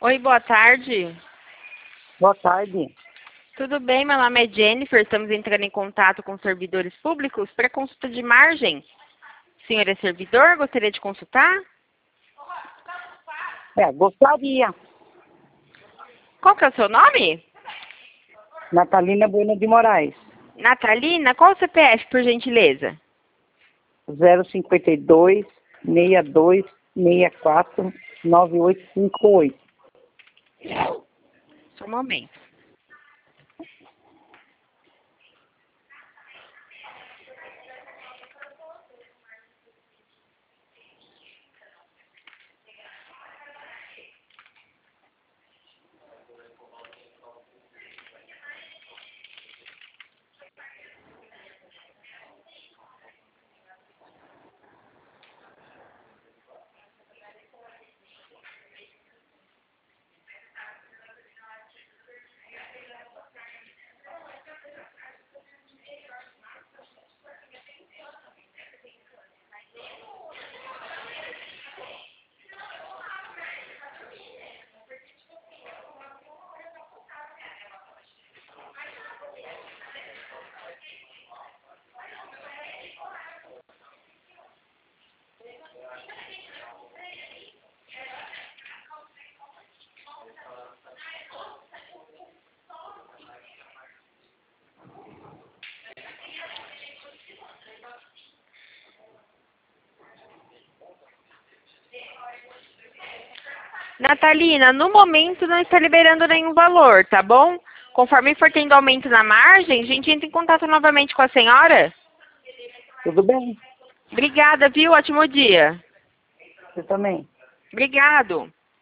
Oi, boa tarde. Boa tarde. Tudo bem? Meu nome é Jennifer. Estamos entrando em contato com servidores públicos para consulta de margem. O senhor é servidor? Gostaria de consultar? Gostaria. Qual que é o seu nome? Natalina Bueno de Moraes. Natalina, qual o CPF, por gentileza? 052 62 64 9858. Só um momento. Natalina, no momento não está liberando nenhum valor, tá bom? Conforme for tendo aumento na margem, a gente entra em contato novamente com a senhora. Tudo bem? Obrigada, viu? Ótimo dia. Você também. Obrigado.